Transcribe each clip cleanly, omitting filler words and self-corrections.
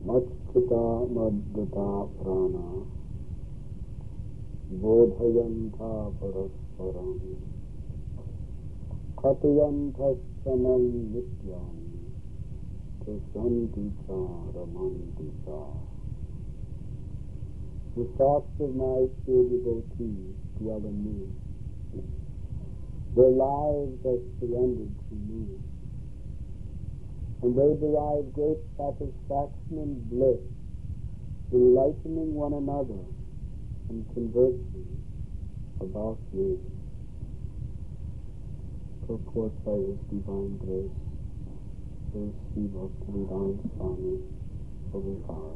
Machchita madhita prana bodhayantha parasparam katayanthasyanam nityam prasanti cha ramanti cha. The thoughts of my pure devotees dwell in me. Their lives are surrendered to me, and they derive great satisfaction and bliss, enlightening one another and conversing about me. Purport by His Divine Grace, Sri Sri Bhaktivedanta Swami Prabhupada.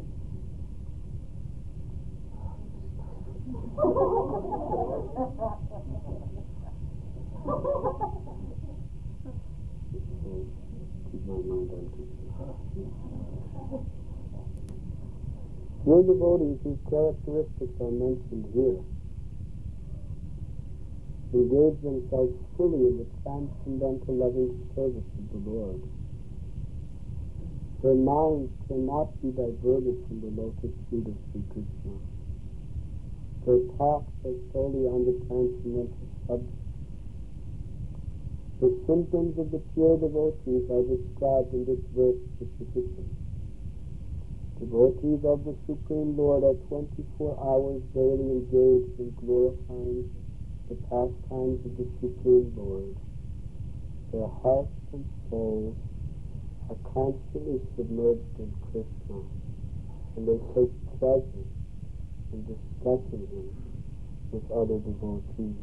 Keep my mind on Krishna. Your devotees whose characteristics are mentioned here engage themselves fully in the transcendental loving service of the Lord. Their minds cannot be diverted from the lotus feet of Sri Krishna. Their talks are solely on the transcendental subject. The symptoms of the pure devotees are described in this verse specifically. Devotees of the Supreme Lord are 24 hours daily engaged in glorifying the pastimes of the Supreme Lord. Their hearts and souls are constantly submerged in Krishna, and they take pleasure in discussing Him with other devotees.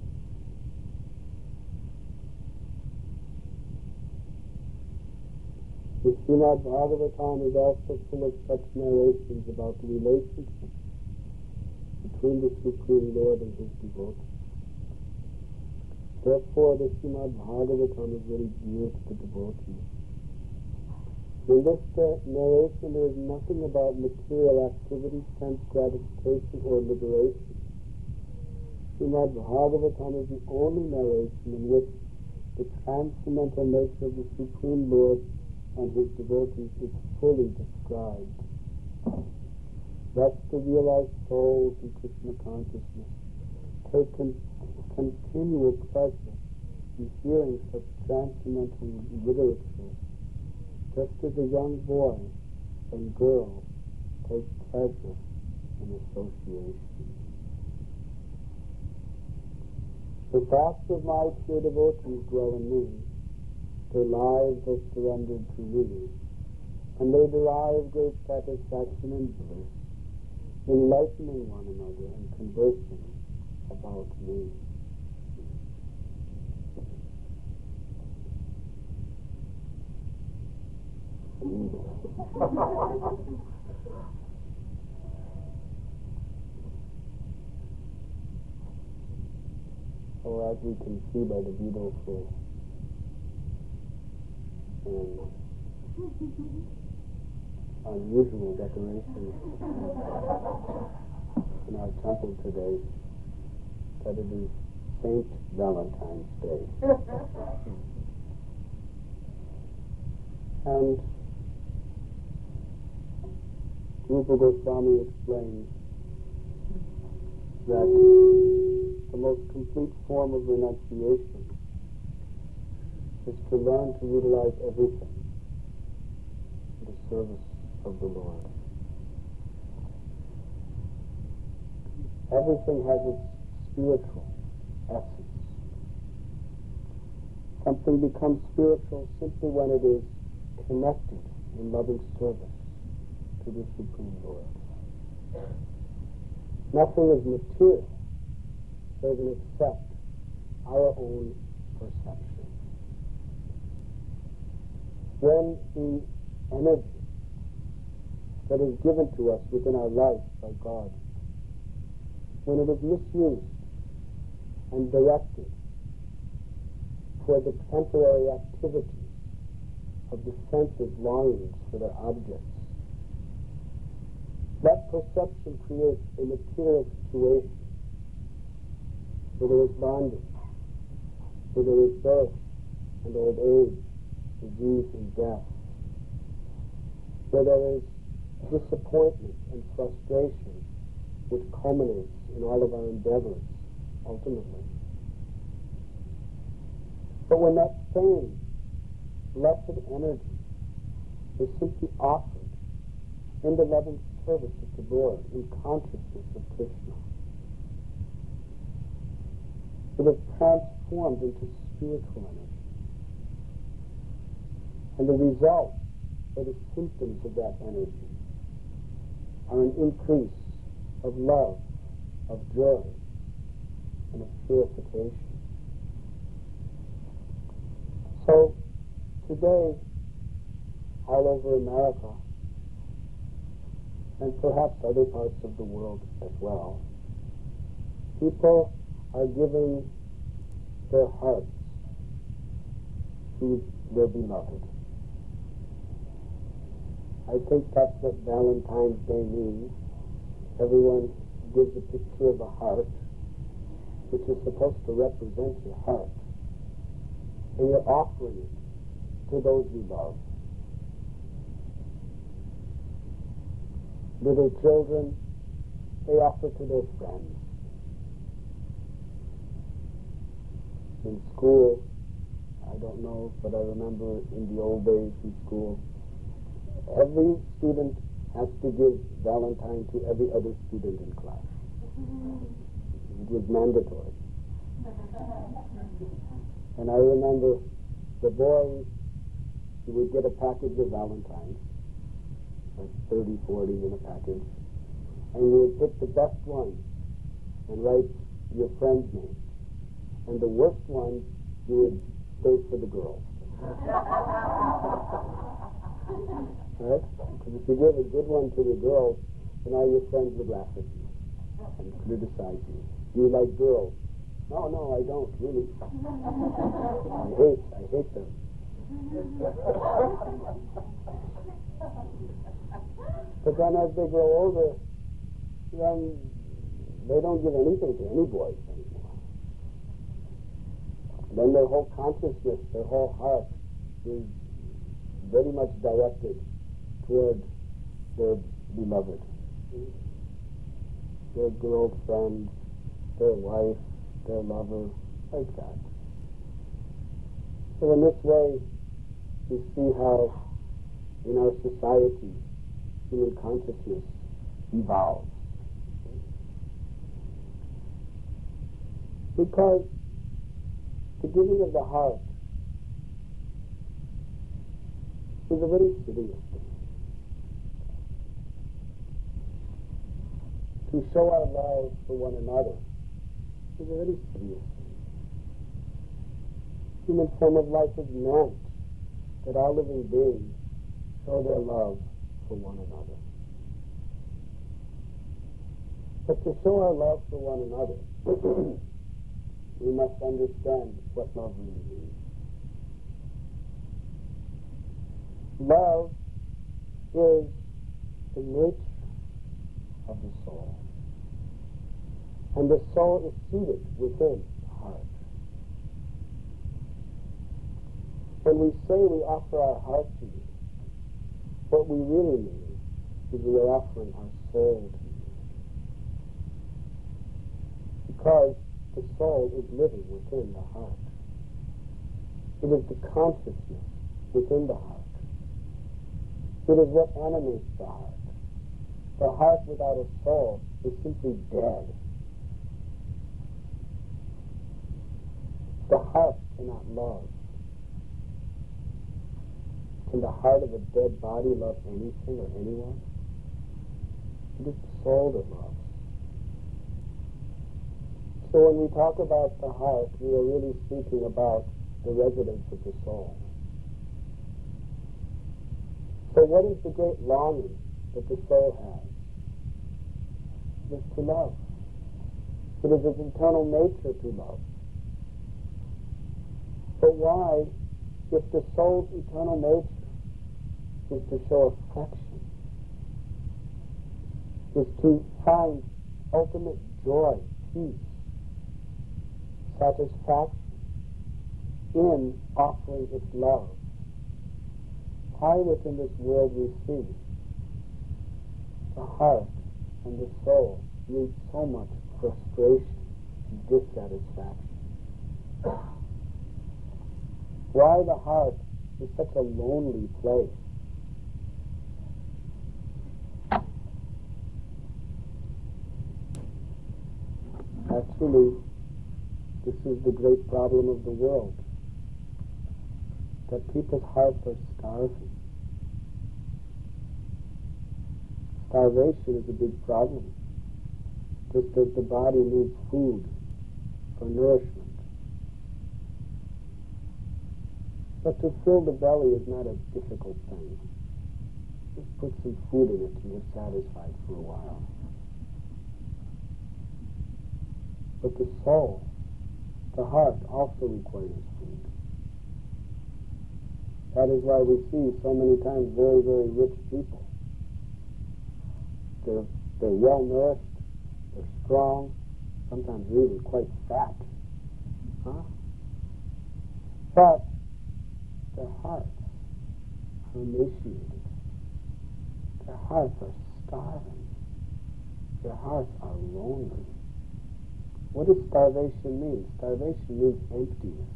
The Srimad Bhagavatam is also full of such narrations about the relationship between the Supreme Lord and His devotees. Therefore, the Srimad Bhagavatam is very dear to the devotees. In this narration, there is nothing about material activity, sense gratification, or liberation. Srimad Bhagavatam is the only narration in which the transcendental nature of the Supreme Lord and His devotees is fully described. Thus, the realized souls in Krishna consciousness take continual pleasure in hearing such transcendental literature, just as a young boy and girl take pleasure in association. The thoughts of my pure devotees dwell in me. Their lives are surrendered to me, and they derive great satisfaction and bliss, enlightening one another and conversing about me. Or as we can see by the beautiful and unusual decorations in our temple today, that it is Saint Valentine's Day. And Rupa Goswami explains that the most complete form of renunciation is to learn to utilize everything in the service of the Lord. Everything has its spiritual essence. Something becomes spiritual simply when it is connected in loving service to the Supreme Lord. Nothing is material doesn't accept our own perception. When the energy that is given to us within our life by God, when it is misused and directed for the temporary activities of the senses' longings for their objects, that perception creates a material situation where there is bondage, where there is birth and old age, disease and death, where there is disappointment and frustration which culminates in all of our endeavors, ultimately. But when that same blessed energy is simply offered in the loving service of the Lord, in consciousness of Krishna, it is transformed into spiritual energy. And the result, or the symptoms of that energy, are an increase of love, of joy, and of purification. So, today, all over America, and perhaps other parts of the world as well, people are giving their hearts to their beloved. I think that's what Valentine's Day means. Everyone gives a picture of a heart, which is supposed to represent your heart. And you're offering it to those you love. Little children, they offer to their friends. In school, I don't know, but I remember in the old days in school, every student has to give Valentine to every other student in class. It was mandatory. And I remember the boys, he would get a package of Valentines, like 30, 40 in a package, and you would pick the best one and write your friend's name. And the worst one, you would save for the girls. Right? Because if you give a good one to the girls, then all your friends would laugh at you and criticize you. You like girls. No, I don't, really. I hate them. But then as they grow older, then they don't give anything to any boys anymore. Then their whole consciousness, their whole heart is very much directed toward their beloved. Their girlfriend, their wife, their lover, like that. So in this way, we see how in our society, human consciousness evolves. Because the giving of the heart is a very serious thing. To show our love for one another is a very serious thing. Human form of life is meant that all living beings show their love for one another. But to show our love for one another, we must understand what love really means. Love is the nature of the soul. And the soul is seated within the heart. When we say we offer our heart to you, what we really mean is we are offering our soul to you. Because the soul is living within the heart. It is the consciousness within the heart. It is what animates the heart. The heart without a soul is simply dead. The heart cannot love. Can the heart of a dead body love anything or anyone? It is the soul that loves. So when we talk about the heart, we are really speaking about the residence of the soul. So what is the great longing that the soul has? It is to love. It is its eternal nature to love. But why, if the soul's eternal nature is to show affection, is to find ultimate joy, peace, satisfaction in offering its love, why within this world we see the heart and the soul meet so much frustration and dissatisfaction? Why the heart is such a lonely place? Actually, this is the great problem of the world, that people's hearts are starving. Starvation is a big problem, just as the body needs food for nourishment. But to fill the belly is not a difficult thing. Just put some food in it and you're satisfied for a while. But the soul, the heart, also requires food. That is why we see so many times very, very rich people. They're well nourished, they're strong, sometimes really quite fat. But their hearts are emaciated. Their hearts are starving. Their hearts are lonely. What does starvation mean? Starvation means emptiness.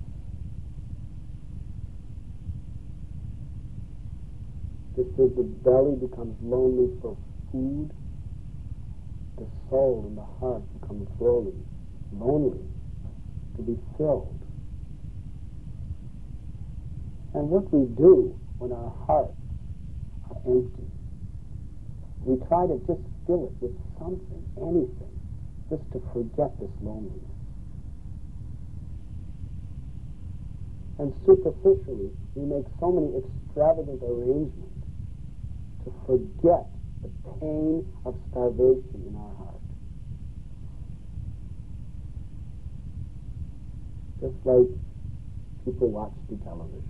Just as the belly becomes lonely for food, the soul and the heart become slowly lonely to be filled. And what we do when our hearts are empty, we try to just fill it with something, anything, just to forget this loneliness. And superficially, we make so many extravagant arrangements to forget the pain of starvation in our heart. Just like people watch the television.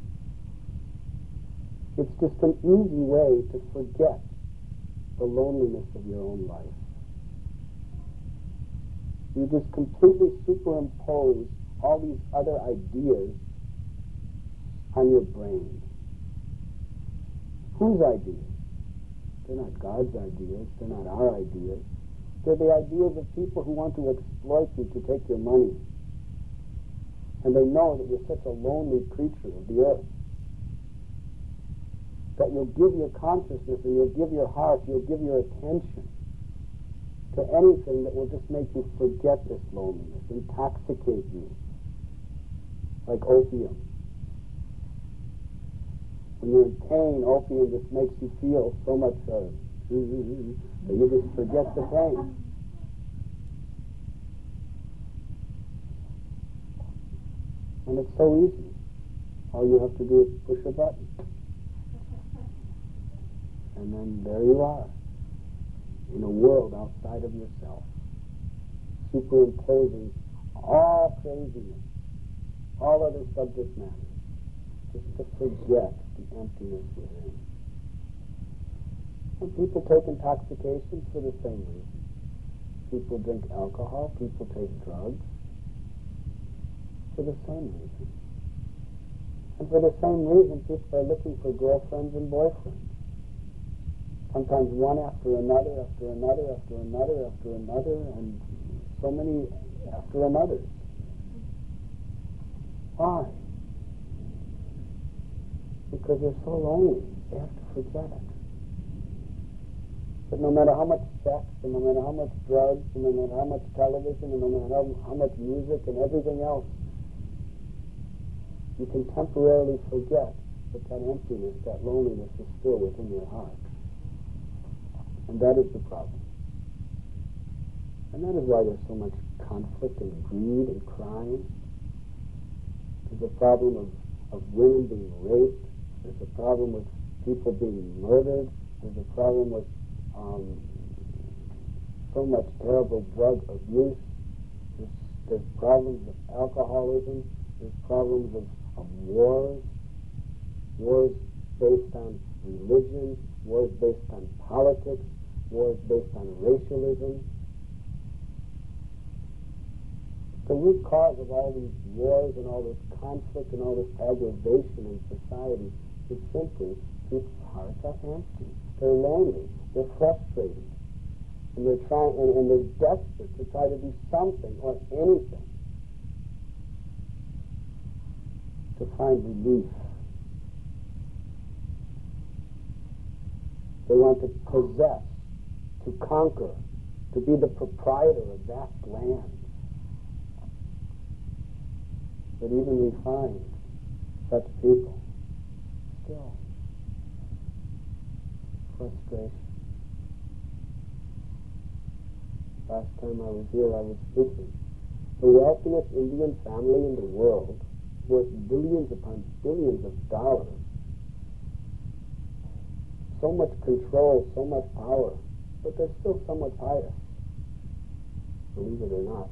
It's just an easy way to forget the loneliness of your own life. You just completely superimpose all these other ideas on your brain. Whose ideas? They're not God's ideas. They're not our ideas. They're the ideas of people who want to exploit you to take your money. And they know that you're such a lonely creature of the earth, that you'll give your consciousness and you'll give your heart, you'll give your attention to anything that will just make you forget this loneliness, intoxicate you, like opium. When you're in pain, opium just makes you feel so much that you just forget the pain. And it's so easy. All you have to do is push a button. And then there you are, in a world outside of yourself, superimposing all craziness, all other subject matter, just to forget the emptiness within. And people take intoxications for the same reason. People drink alcohol, people take drugs for the same reason. And for the same reason, people are looking for girlfriends and boyfriends. Sometimes one after another, after another, after another, after another, and so many after another. Why? Because they're so lonely, they have to forget it. But no matter how much sex, and no matter how much drugs, and no matter how much television, and no matter how much music and everything else, you can temporarily forget that that emptiness, that loneliness is still within your heart. And that is the problem. And that is why there's so much conflict and greed and crime. There's a problem of women being raped. There's a problem with people being murdered. There's a problem with so much terrible drug abuse. There's problems of alcoholism. There's problems of wars. Wars based on religion. Wars based on politics. Wars based on racialism. The root cause of all these wars and all this conflict and all this aggravation in society is simply people's hearts are empty. They're lonely. They're frustrated. And they're trying, and they're desperate to try to do something or anything to find relief. They want to possess, to conquer, to be the proprietor of vast lands. But even we find such people still frustration. Last time I was here, I was speaking. The wealthiest Indian family in the world, worth billions upon billions of dollars, so much control, so much power, but they're still somewhat pious, believe it or not.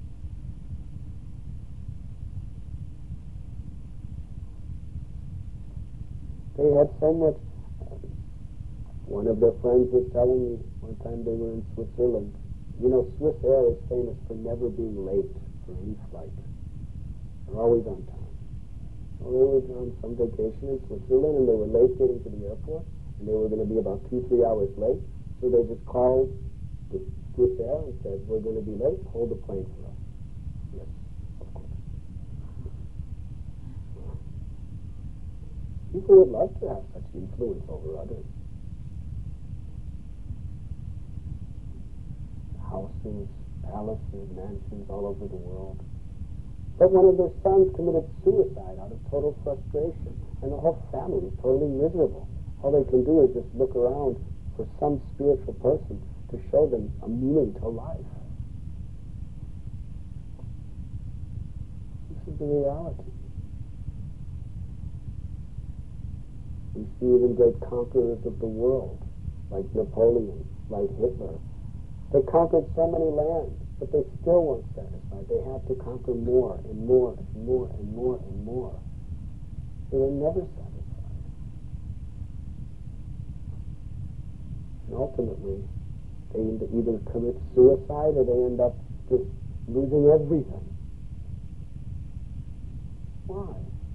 They had so much. One of their friends was telling me one time they were in Switzerland. You know, Swiss Air is famous for never being late for any flight. They're always on time. Well, they were on some vacation in Switzerland and they were late getting to the airport, and they were going to be about 2-3 hours late. So they just called the Swiss Air and said, "We're going to be late. Hold the plane for us." Yes, of course. People would love to have such influence over others. Houses, palaces, mansions all over the world. But one of their sons committed suicide out of total frustration, and the whole family is totally miserable. All they can do is just look around for some spiritual person to show them a meaning to life. This is the reality. We see even great conquerors of the world, like Napoleon, like Hitler. They conquered so many lands, but they still weren't satisfied. They had to conquer more and more and more and more and more. They were never satisfied. And ultimately, they either commit suicide or they end up just losing everything. Why?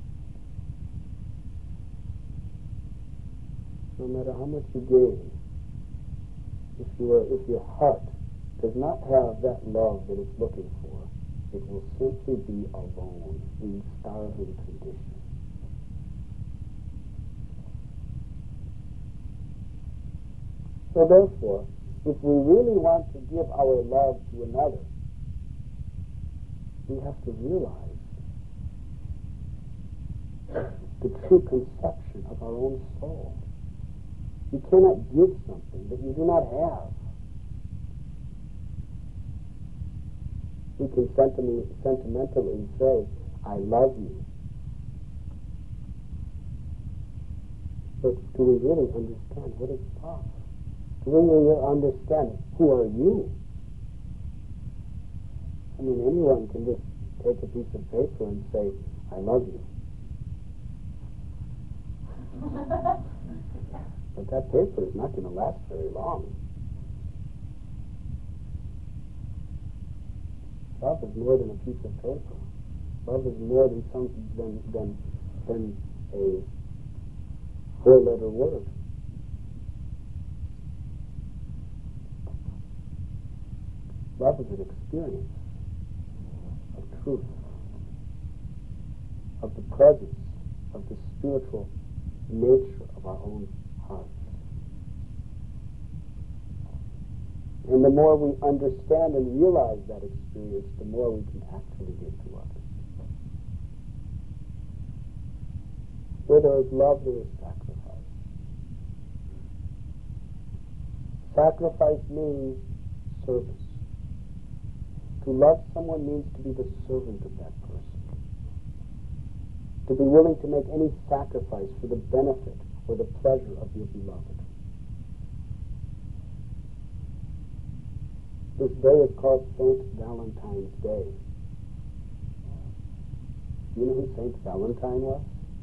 No matter how much you gain, if your heart does not have that love that it's looking for, it will simply be alone, in starving condition. So therefore, if we really want to give our love to another, we have to realize the true conception of our own soul. You cannot give something that you do not have. We can sentimentally say, "I love you." But do we really understand what it's about? Do we really understand who are you? I mean, anyone can just take a piece of paper and say, "I love you." But that paper is not going to last very long. Love is more than a piece of paper. Love is more than a four-letter word. Love is an experience of truth, of the presence of the spiritual nature of our own hearts. And the more we understand and realize that experience, the more we can actually give to others. Where there is love, there is sacrifice. Sacrifice means service. To love someone means to be the servant of that person. To be willing to make any sacrifice for the benefit or the pleasure of your beloved. This day is called St. Valentine's Day. Do you know who St. Valentine was?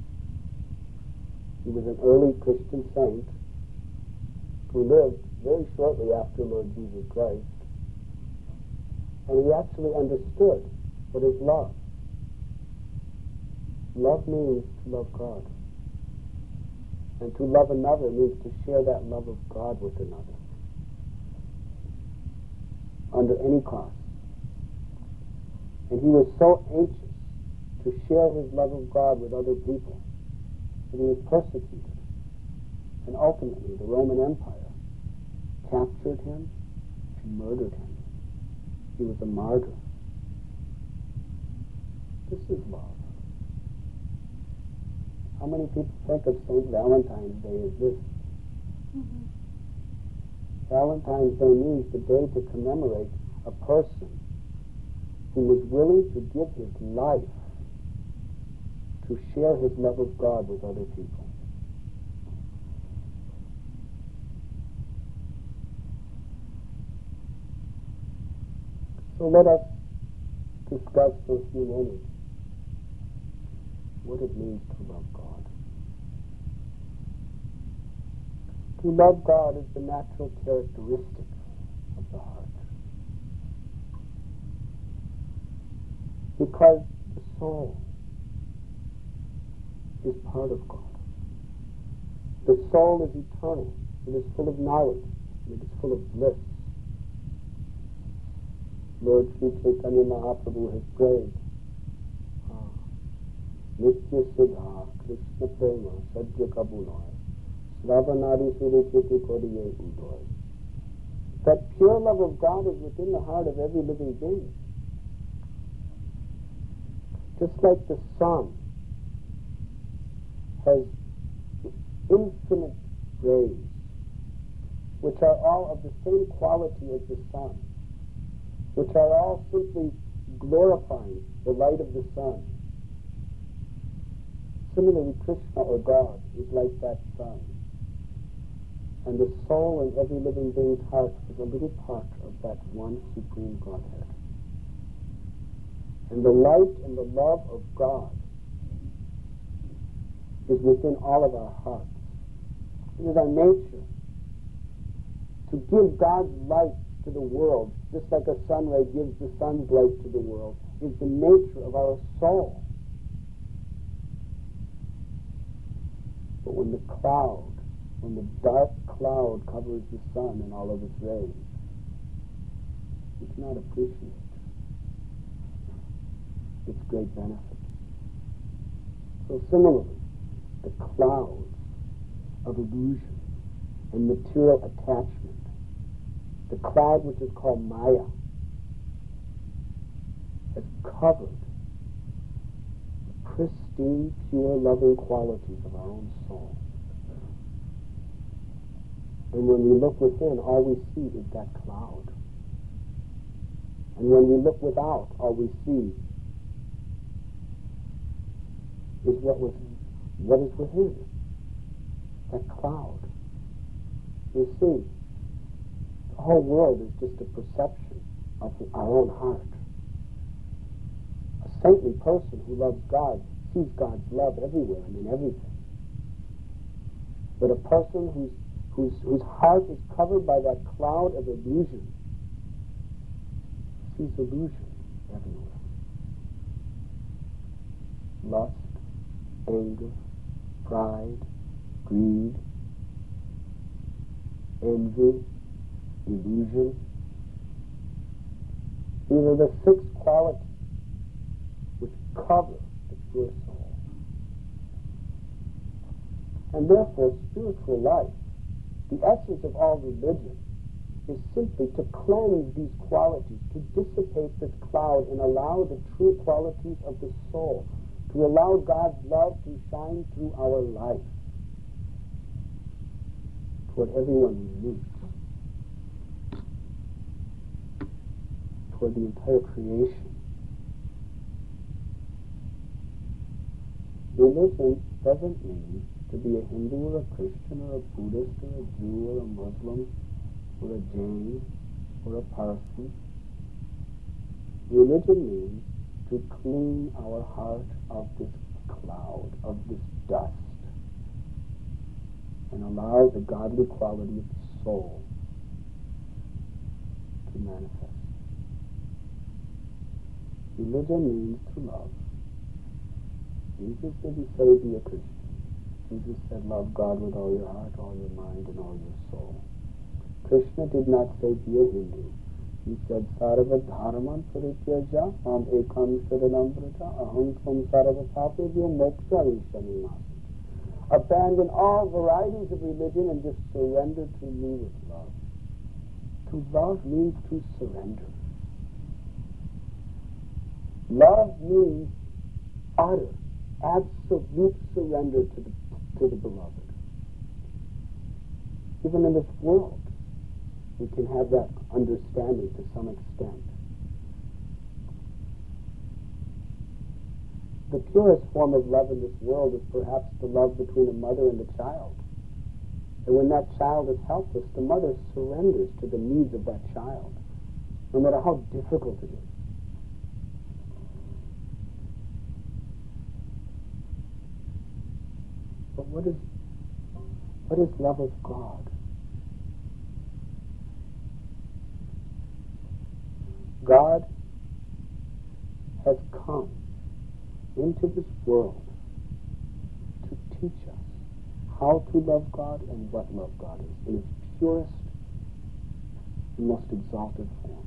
He was an early Christian saint who lived very shortly after Lord Jesus Christ. And he actually understood what is love. Love means to love God. And to love another means to share that love of God with another, under any cost. And he was so anxious to share his love of God with other people that he was persecuted. And ultimately, the Roman Empire captured him and murdered him. He was a martyr. This is love. How many people think of St. Valentine's Day as this? Mm-hmm. Valentine's Day means the day to commemorate a person who was willing to give his life to share his love of God with other people. So let us discuss for a few moments what it means to love God. To love God is the natural characteristic of the heart. Because the soul is part of God. The soul is eternal. It is full of knowledge. It is full of bliss. Lord Sri Chaitanya Mahaprabhu has prayed, Nitya Siddha Krishna Prema Sadhya Kabunoy Sravanadi Surikiti Kodiye Udoy. That pure love of God is within the heart of every living being. Just like the sun has infinite rays, which are all of the same quality as the sun, which are all simply glorifying the light of the sun. Similarly, Krishna or God is like that sun. And the soul in every living being's heart is a little part of that one supreme Godhead. And the light and the love of God is within all of our hearts. It is our nature to give God's light to the world, just like a sun ray gives the sun's light to the world, is the nature of our soul. But when the dark cloud covers the sun and all of its rays, we cannot appreciate its great benefit. So similarly, the clouds of illusion and material attachment, the cloud which is called Maya, has covered the pristine, pure, loving qualities of our own soul. And when we look within, all we see is that cloud. And when we look without, all we see is what is within, that cloud. You see, the whole world is just a perception of our own heart. A saintly person who loves God sees God's love everywhere and in everything. But a person whose heart is covered by that cloud of illusion sees illusion everywhere. Lust, anger, pride, greed, envy, illusion. These are the 6 qualities which cover the pure soul. And therefore, spiritual life, the essence of all religion, is simply to cleanse these qualities, to dissipate this cloud and allow the true qualities of the soul, to allow God's love to shine through our life toward everyone we meet, toward the entire creation. Religion doesn't mean to be a Hindu or a Christian or a Buddhist or a Jew or a Muslim or a Jain or a Parsi. Religion means to clean our heart of this cloud, of this dust, and allow the godly quality of the soul to manifest. Religion means to love. Jesus didn't say be a Christian. Jesus said, love God with all your heart, all your mind, and all your soul. Krishna did not say, be a Hindu. He said, Sarva dharman parityaja mam ekam sharanam vraja aham tvam sarva papebhyo moksha vishamimasi. Abandon all varieties of religion and just surrender to me with love. To love means to surrender. Love means utter, absolute surrender to the beloved. Even in this world, we can have that understanding to some extent. The purest form of love in this world is perhaps the love between a mother and a child. And when that child is helpless, the mother surrenders to the needs of that child, no matter how difficult it is. But what is love of God? God has come into this world to teach us how to love God and what love God is in its purest and most exalted form.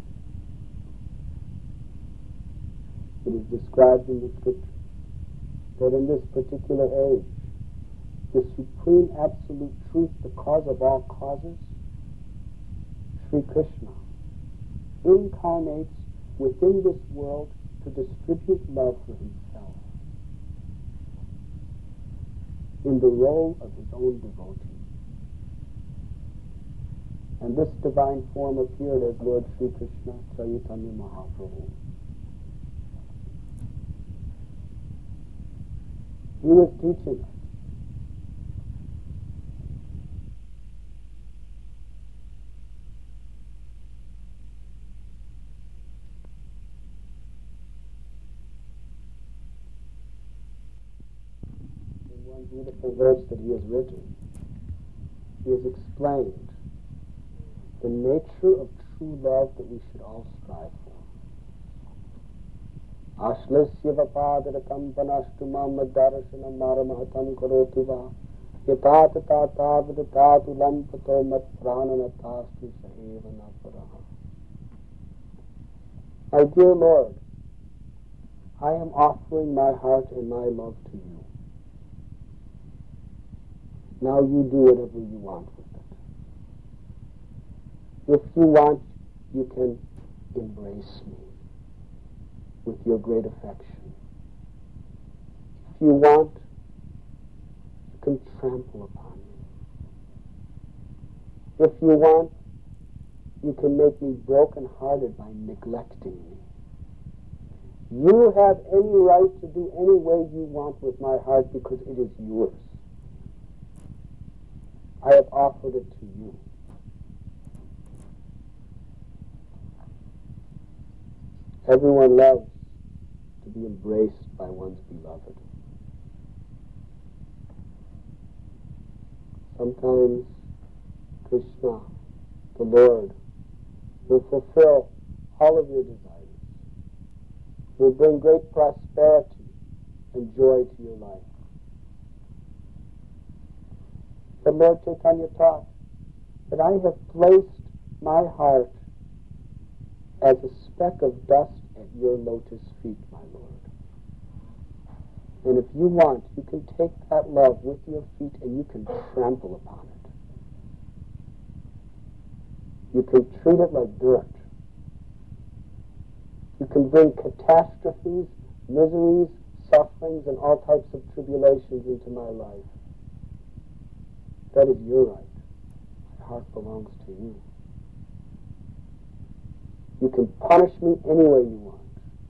It is described in the scripture that in this particular age, the supreme absolute truth, the cause of all causes, Sri Krishna, incarnates within this world to distribute love for himself in the role of his own devotee. And this divine form appeared as Lord Sri Krishna Chaitanya Mahaprabhu. He was teaching us. One beautiful verse that he has written, he has explained the nature of true love that we should all strive for. Ashlasya vapadaratam panashtumam maddarashanam maramahatam karoti va yatat tatavadatu lampato mat prananatastu saheva naparaha. My dear Lord, I am offering my heart and my love to you. Now you do whatever you want with it. If you want, you can embrace me with your great affection. If you want, you can trample upon me. If you want, you can make me broken-hearted by neglecting me. You have any right to do any way you want with my heart because it is yours. I have offered it to you. Everyone loves to be embraced by one's beloved. Sometimes Krishna, the Lord, will fulfill all of your desires, will bring great prosperity and joy to your life. The Lord Chaitanya taught that I have placed my heart as a speck of dust at your lotus feet, my Lord. And if you want, you can take that love with your feet and you can trample upon it. You can treat it like dirt. You can bring catastrophes, miseries, sufferings, and all types of tribulations into my life. That is your right. My heart belongs to you. You can punish me any way you want.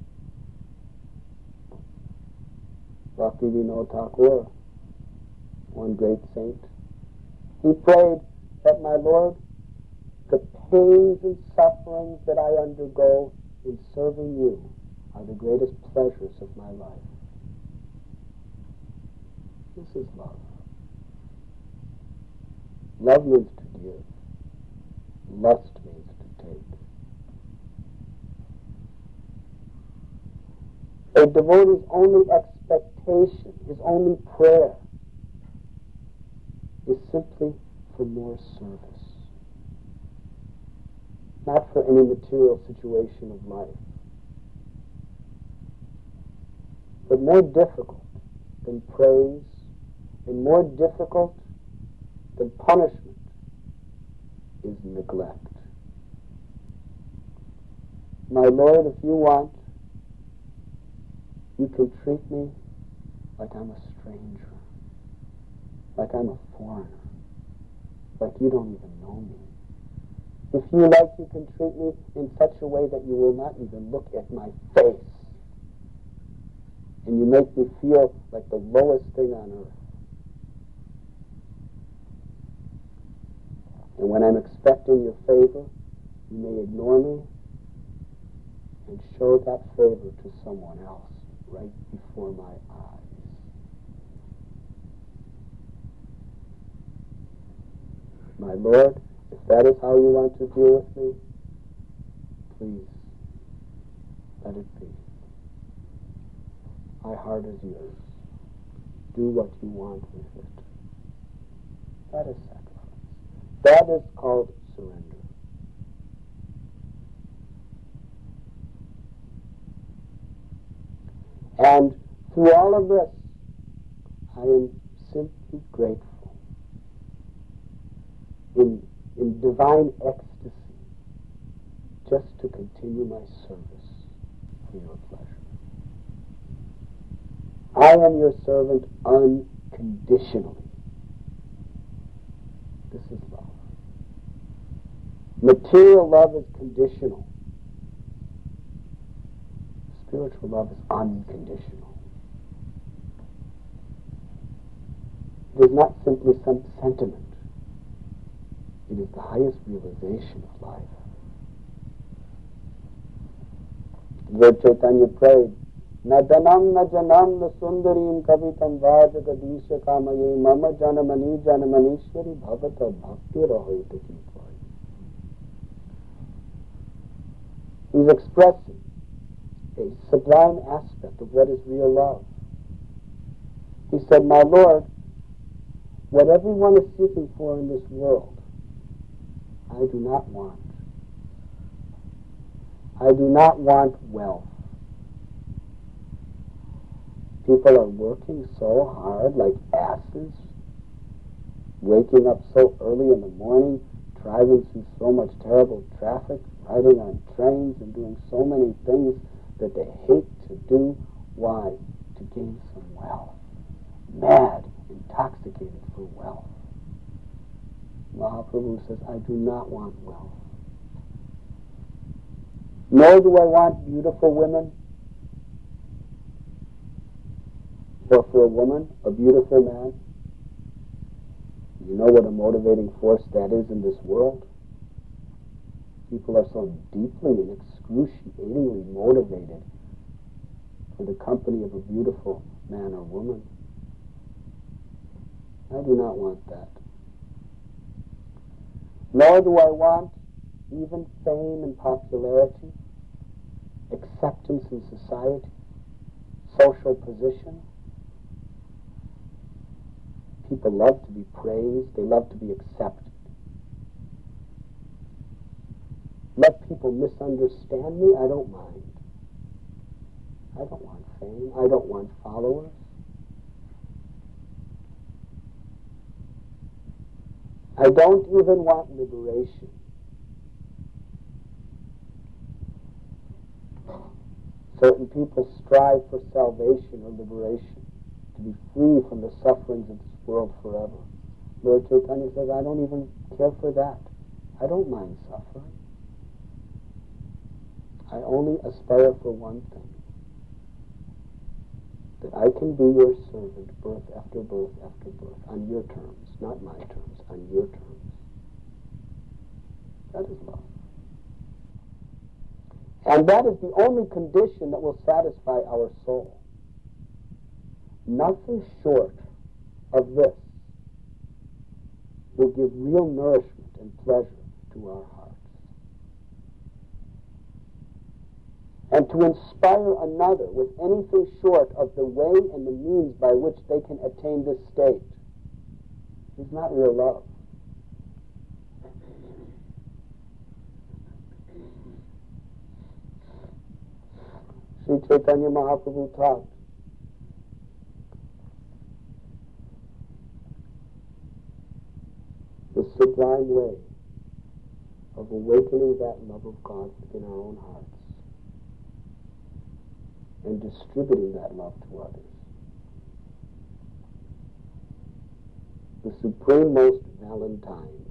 Bhakti Vinod Thakur, one great saint, he prayed that, my Lord, the pains and sufferings that I undergo in serving you are the greatest pleasures of my life. This is love. Love means to give. Lust means to take. A devotee's only expectation, his only prayer, simply for more service, not for any material situation of life. But more difficult than praise and more difficult than punishment is neglect. My Lord, if you want, you can treat me like I'm a stranger, like I'm a foreigner, like you don't even know me. If you like, you can treat me in such a way that you will not even look at my face. And you make me feel like the lowest thing on earth. And when I'm expecting your favor, you may ignore me and show that favor to someone else right before my eyes. My Lord, if that is how you want to deal with me, please, let it be. My heart is yours. Do what you want with it. That is sacrifice. That is called surrender. And through all of this, I am simply grateful in divine ecstasy just to continue my service for your pleasure. I am your servant unconditionally. This is love. Material love is conditional. Spiritual love is unconditional. It is not simply some sentiment. It is the highest realization of life. Lord Chaitanya prayed, Na janam na janam na sundarim kavitam vajagadisha kamaye mama janamani janamanishwari bhavata bhakti rahoita kipoi. He's expressing a sublime aspect of what is real love. He said, my Lord, what everyone is seeking for in this world, I do not want. I do not want wealth. People are working so hard like asses, waking up so early in the morning, driving through so much terrible traffic, riding on trains and doing so many things that they hate to do. Why? To gain some wealth. Mad, intoxicated for wealth. Mahaprabhu says, I do not want wealth. Nor do I want beautiful women. Or for a woman, a beautiful man. You know what a motivating force that is in this world? People are so deeply and excruciatingly motivated for the company of a beautiful man or woman. I do not want that. Nor do I want even fame and popularity, acceptance in society, social position. People love to be praised. They love to be accepted. Let people misunderstand me. I don't mind. I don't want fame. I don't want followers. I don't even want liberation. Certain people strive for salvation or liberation, to be free from the sufferings of this world forever. Lord Chaitanya says, I don't even care for that. I don't mind suffering. I only aspire for one thing, that I can be your servant birth after birth after birth, on your terms, not my terms, on your terms. That is love. And that is the only condition that will satisfy our soul. Nothing short of this will give real nourishment and pleasure to our hearts. And to inspire another with anything short of the way and the means by which they can attain this state is not real love. Sri Chaitanya Mahaprabhu taught the sublime way of awakening that love of God within our own hearts and distributing that love to others. The suprememost Valentine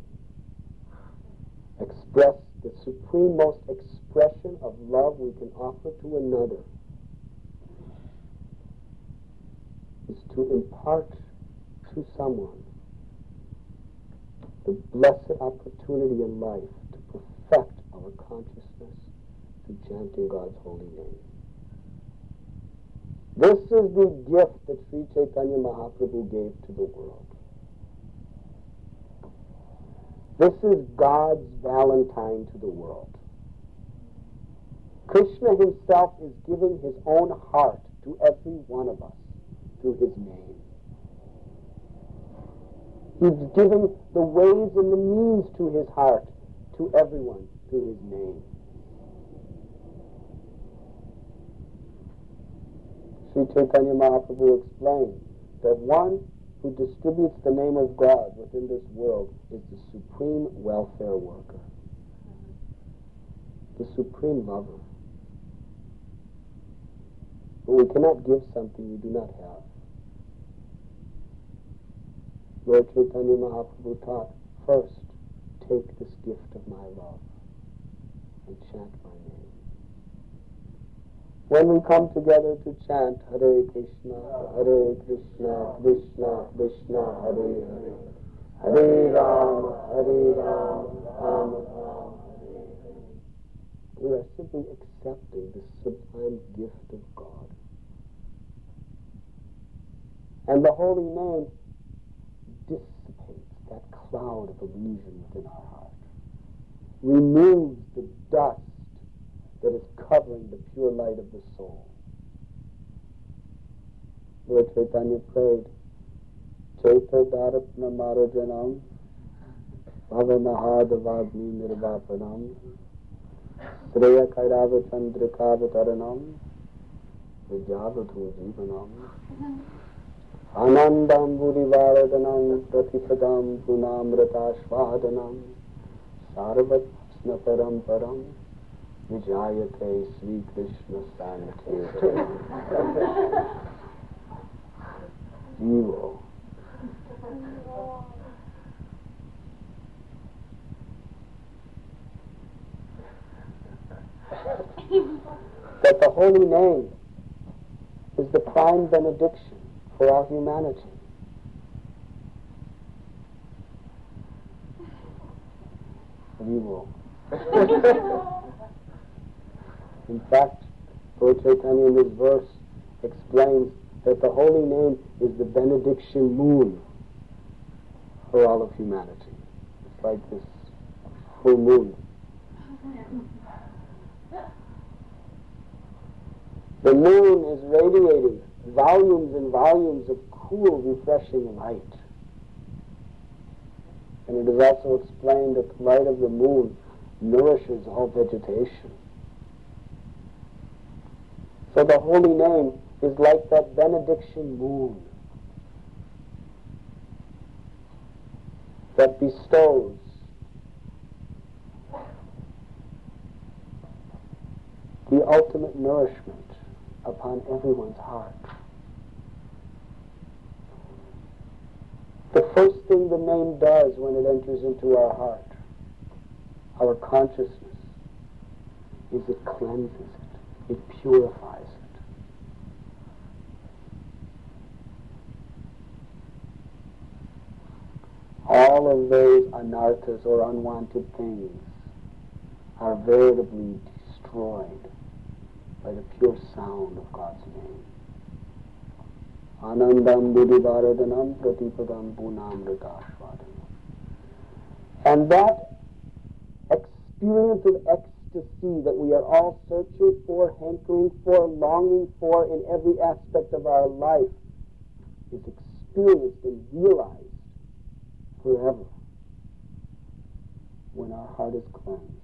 express the suprememost expression of love we can offer to another is to impart to someone the blessed opportunity in life to perfect our consciousness through chanting God's holy name. This is the gift that Sri Chaitanya Mahaprabhu gave to the world. This is God's Valentine to the world. Krishna himself is giving his own heart to every one of us through his name. He's giving the ways and the means to his heart to everyone through his name. Sri Chaitanya Mahaprabhu explained that one who distributes the name of God within this world is the supreme welfare worker, the supreme lover. But we cannot give something we do not have. Lord Chaitanya Mahaprabhu taught, first, take this gift of my love and chant my name. When we come together to chant Hare Krishna, Krishna Krishna, Hare Hare, Hare Rama, Rama Rama, Hare Hare, we are simply accepting the sublime gift of God. And the holy name dissipates that cloud of illusion within our heart, removes the dust that is covering the pure light of the soul. Lord Chaitanya prayed, Chaita Dharapna Marajanam Bhava Mahadavagni Nirvapanam Sreya Kairava Chandrakavataranam Vijavadhu Jivanam Anandam Bhurivaradhanam Pratisadam Punamratashvadanam Sarvapsna Param Vijayate Sri Krishna Sankirtan. Zero. That the holy name is the prime benediction for our humanity. Zero. In fact, Lord Chaitanya in this verse explains that the holy name is the benediction moon for all of humanity. It's like this full moon. The moon is radiating volumes and volumes of cool, refreshing light. And it is also explained that the light of the moon nourishes all vegetation. So the holy name is like that benediction moon that bestows the ultimate nourishment upon everyone's heart. The first thing the name does when it enters into our heart, our consciousness, is it cleanses it, it purifies it. All of those anarthas or unwanted things are veritably destroyed by the pure sound of God's name. Anandam buddhivaradanam pratipadam punamritashvadanam. And that experience of ecstasy that we are all searching for, hankering for, longing for in every aspect of our life is experienced and realized forever when our heart is cleansed.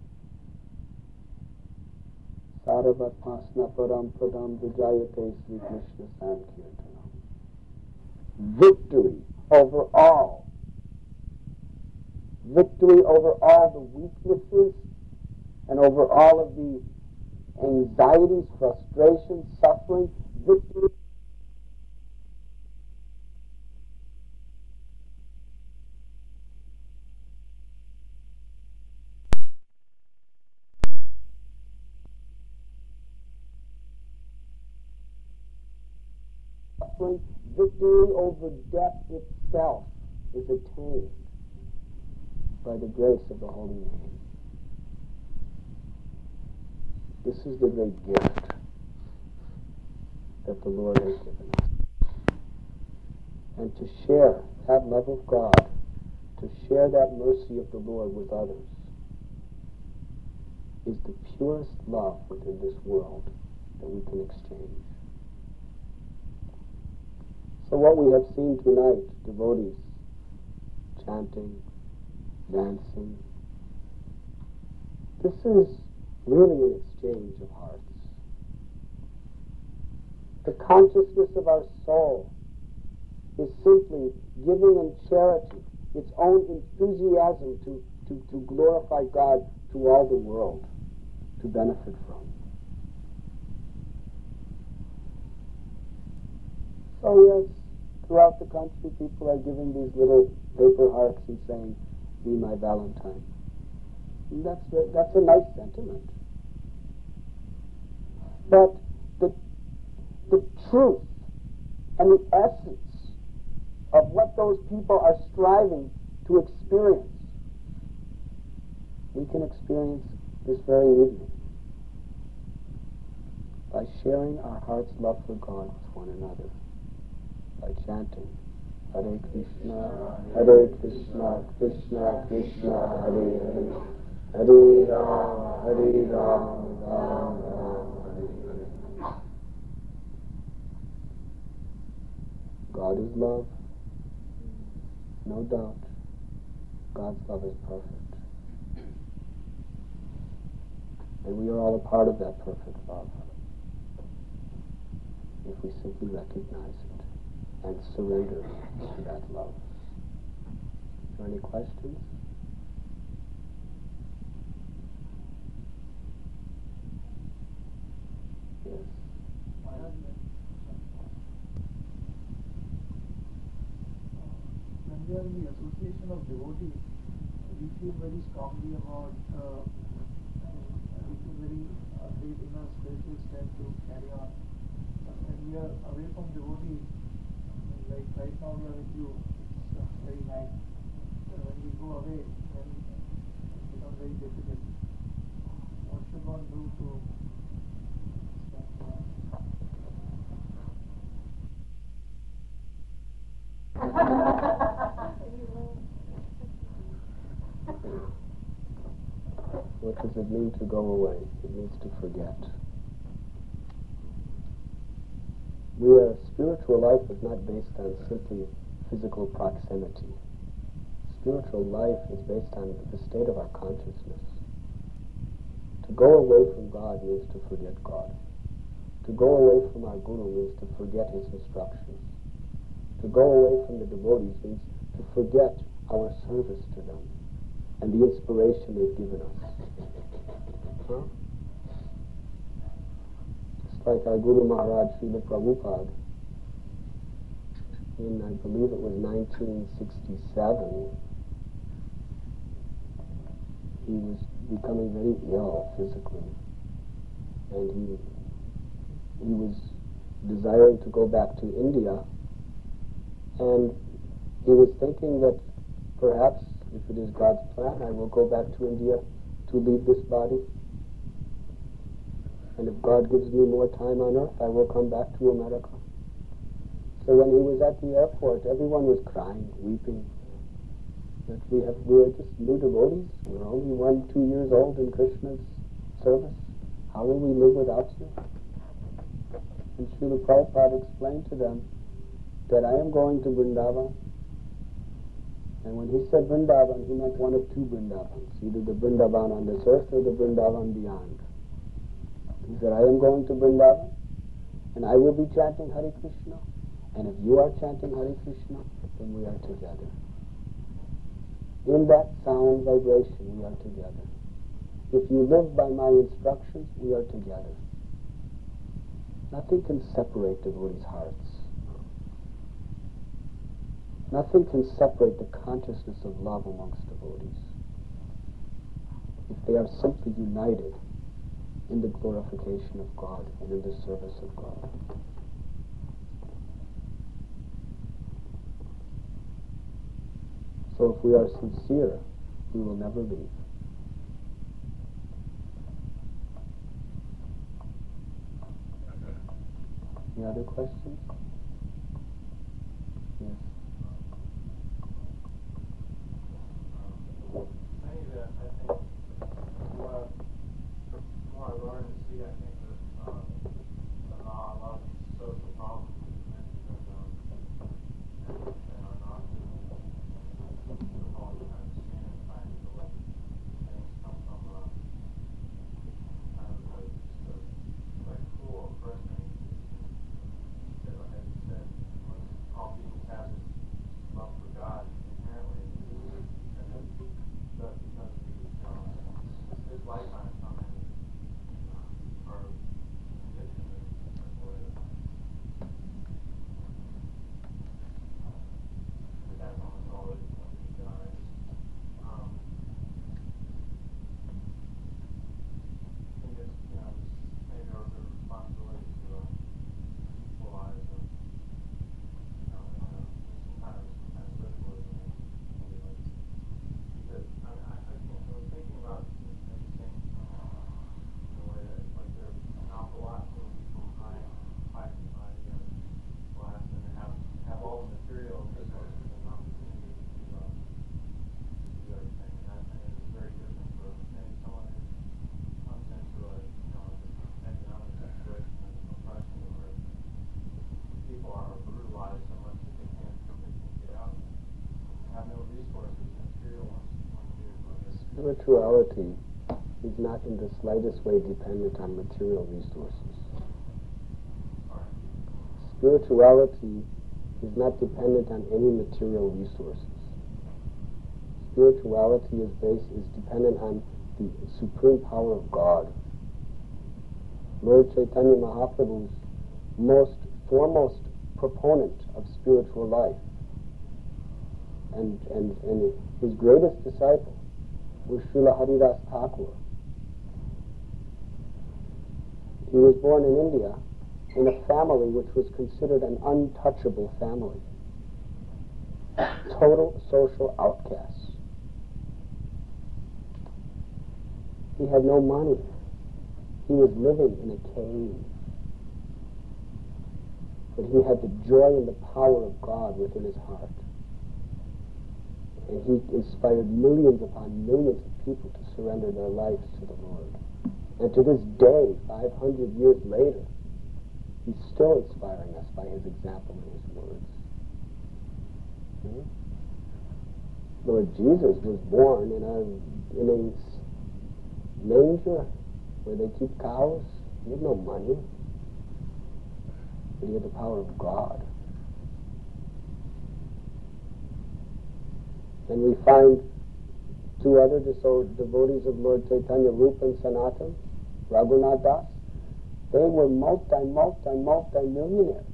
Sarvatmasna param padam vijayate Sri Krishna Sankirtanam. Victory over all. Victory over all the weaknesses and over all of the anxieties, frustrations, suffering. Victory. Victory over death itself is attained by the grace of the Holy Name. This is the great gift that the Lord has given us. And to share that love of God, to share that mercy of the Lord with others, is the purest love within this world that we can exchange. So what we have seen tonight, devotees chanting, dancing, this is really an exchange of hearts. The consciousness of our soul is simply giving in charity its own enthusiasm to glorify God to all the world, to benefit from. So yes, throughout the country people are giving these little paper hearts and saying, "Be my Valentine." And that's a nice sentiment. But the truth and the essence of what those people are striving to experience, we can experience this very evening by sharing our heart's love for God with one another, by chanting Hare Krishna, Krishna Krishna, Hare Hare, Hare Rama, Hare Rama, Rama Rama, Hare Hare. God is love, no doubt. God's love is perfect. And we are all a part of that perfect love, if we simply recognize it and surrender to that love. Are there any questions? Yes. When we are in the association of devotees, we feel very strongly about, we feel very great in our spiritual strength to carry on. But when we are away from devotees, like right now we are with you, it's very nice. When we go away, then it becomes very difficult. What should one do to What does it mean to go away? It means to forget. Spiritual life is not based on simply physical proximity. Spiritual life is based on the state of our consciousness. To go away from God means to forget God. To go away from our Guru means to forget his instructions. To go away from the devotees means to forget our service to them and the inspiration they've given us. Huh? Just like our Guru Maharaj, Srila Prabhupada, in, I believe it was 1967, he was becoming very ill physically, and he was desiring to go back to India, and he was thinking that perhaps, if it is God's plan, I will go back to India to leave this body, and if God gives me more time on earth, I will come back to America. So when he was at the airport, everyone was crying, weeping, that we were just new devotees. We were only 1-2 years old in Krishna's service. How will we live without you? And Srila Prabhupada explained to them that I am going to Vrindavan, And when he said Vrindavan, he meant one of two Vrindavans, either the Vrindavan on this earth or the Vrindavan beyond. He said, I am going to Vrindavan, and I will be chanting Hare Krishna, and if you are chanting Hare Krishna, then we are together. In that sound vibration, we are together. If you live by my instructions, we are together. Nothing can separate devotees' hearts. Nothing can separate the consciousness of love amongst devotees. If they are simply united in the glorification of God and in the service of God. So if we are sincere, we will never leave. Any other questions? Yes. More I learn to see, I think that a lot of these social problems and are not all kind of seen and trying to let things come from kind of just a like cruel oppression. Like I said, all beings have this love for God inherently, and then because his lifetime come in our condition in such a way that that's almost all that we've done. I think it's, maybe our responsibility to equalize some kind of socialism. That I was thinking about maybe saying in a way that like there are an awful lot of people high class and have all the material resources and opportunity to do everything. And it's very different for maybe someone who comes into a economic situation of oppression where people are brutalized so much that they can't get out and have no resources, material ones to do. Spirituality is not in the slightest way dependent on material resources. Spirituality is not dependent on any material resources. Spirituality is dependent on the supreme power of God. Lord Chaitanya Mahaprabhu's foremost proponent of spiritual life and his greatest disciple was Srila Haridas Thakur. He was born in India in a family which was considered an untouchable family. Total social outcasts. He had no money. He was living in a cave. But he had the joy and the power of God within his heart. And he inspired millions upon millions of people to surrender their lives to the Lord. And to this day, 500 years later, he's still inspiring us by his example and his words. Lord Jesus was born in a manger where they keep cows. He had no money, but he had the power of God. And we find two other devotees of Lord Chaitanya, Rupa and Sanatan, Raghunath Das. They were multi-millionaires.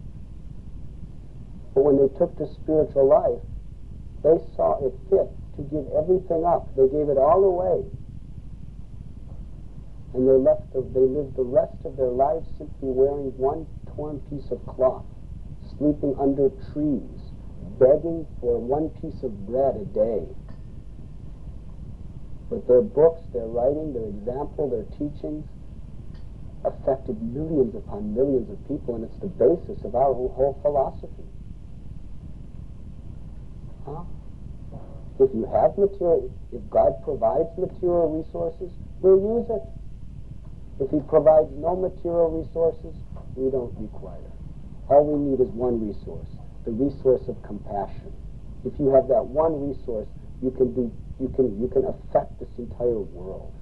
But when they took to spiritual life, they saw it fit to give everything up. They gave it all away. And they lived the rest of their lives simply wearing one torn piece of cloth, sleeping under trees, begging for one piece of bread a day. But their books, their writing, their example, their teachings affected millions upon millions of people, and it's the basis of our whole philosophy. If you have material, if God provides material resources, we'll use it. If he provides no material resources, we don't require. All we need is one resource, the resource of compassion. If you have that one resource, you can affect this entire world.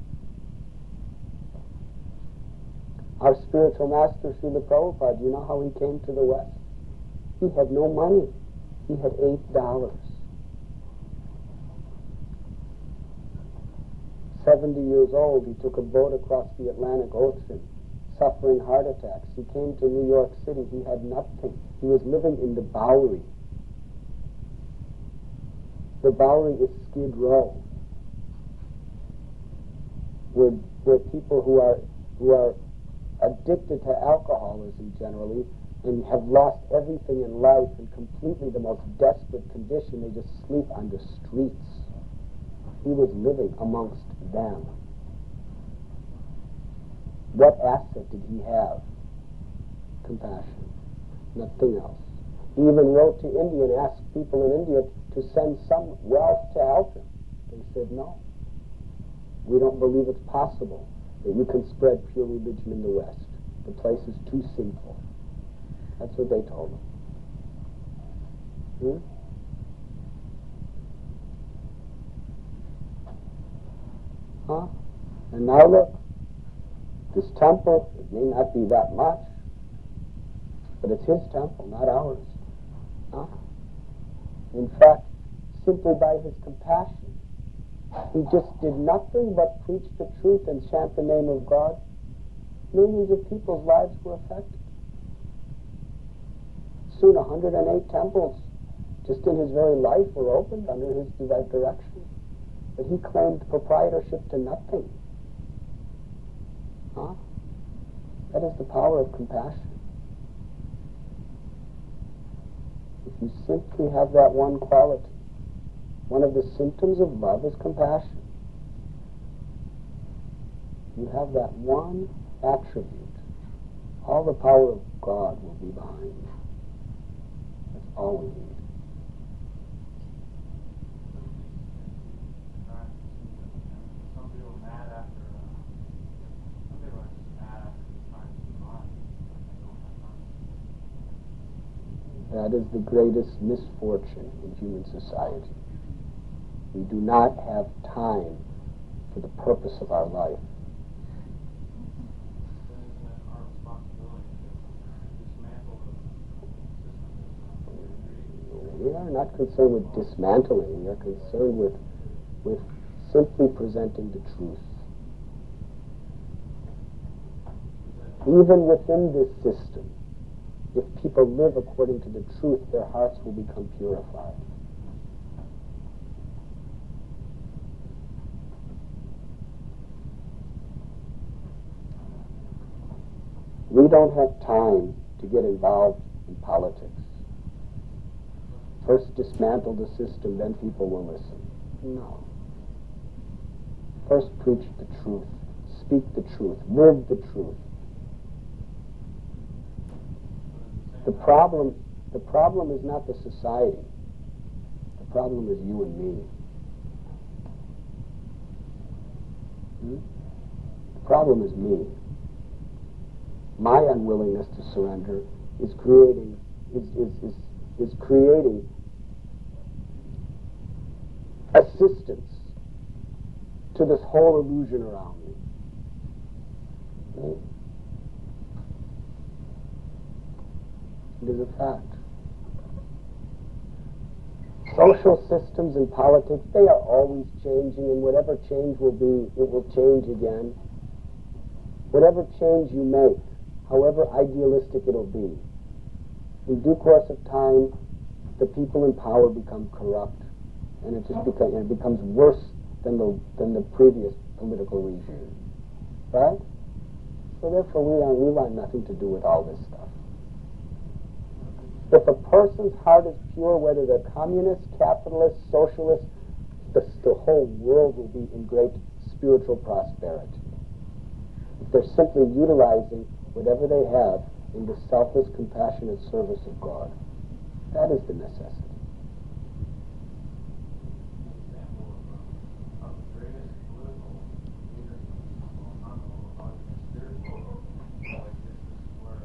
Our spiritual master, Srila Prabhupada, do you know how he came to the West? He had no money. He had $8. 70 years old, he took a boat across the Atlantic Ocean, suffering heart attacks. He came to New York City. He had nothing. He was living in the Bowery. The Bowery is Skid Row, where people who are addicted to alcoholism generally and have lost everything in life and completely the most desperate condition, they just sleep on the streets. He was living amongst them. What asset did he have? Compassion. Nothing else. He even wrote to India and asked people in India to send some wealth to help him. They said, no. We don't believe it's possible that you can spread pure religion in the West. The place is too sinful. That's what they told him. Huh? And now look, this temple, it may not be that much, but it's his temple, not ours. Huh? In fact, simply by his compassion, he just did nothing but preach the truth and chant the name of God. Millions of people's lives were affected. Soon 108 temples, just in his very life, were opened under his direction. But he claimed proprietorship to nothing. Huh? That is the power of compassion. If you simply have that one quality, one of the symptoms of love is compassion. You have that one attribute, all the power of God will be behind you. That's all we need. That is the greatest misfortune in human society. We do not have time for the purpose of our life. We are not concerned with dismantling. We are concerned with simply presenting the truth. Even within this system, if people live according to the truth, their hearts will become purified. We don't have time to get involved in politics. First dismantle the system, then people will listen. No. First preach the truth, speak the truth, live the truth. The problem is not the society. The problem is you and me. The problem is me. My unwillingness to surrender is creating assistance to this whole illusion around me. Right? It is a fact. Social systems and politics, they are always changing, and whatever change will be, it will change again. Whatever change you make, however idealistic it'll be, in due course of time, the people in power become corrupt, and it becomes worse than the previous political regime. Right? So therefore, we want nothing to do with all this stuff. If a person's heart is pure, whether they're communist, capitalist, socialist, the whole world will be in great spiritual prosperity. If they're simply utilizing whatever they have in the selfless, compassionate service of God. That is the necessity.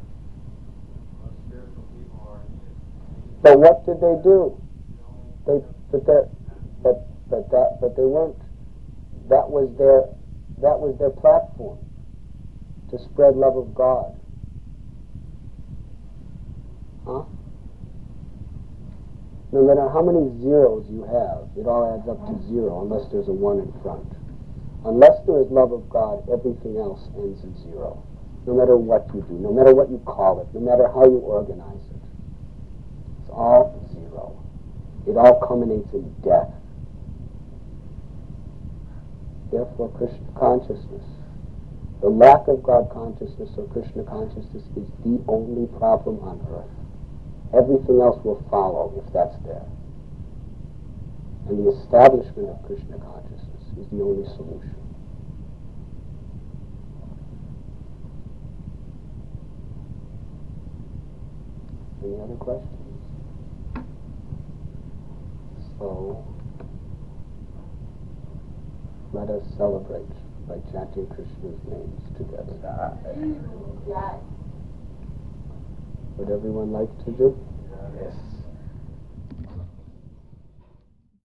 But what did they do? They But they weren't. That was their platform to spread love of God. Huh? No matter how many zeros you have, it all adds up to zero unless there's a one in front. Unless there is love of God, everything else ends in zero. No matter what you do, no matter what you call it, no matter how you organize it. It's all zero. It all culminates in death. Therefore, Krishna consciousness, the lack of God consciousness or Krishna consciousness is the only problem on earth. Everything else will follow if that's there. And the establishment of Krishna consciousness is the only solution. Any other questions? So, let us celebrate by chanting Krishna's names together. Would everyone like to do? Yes.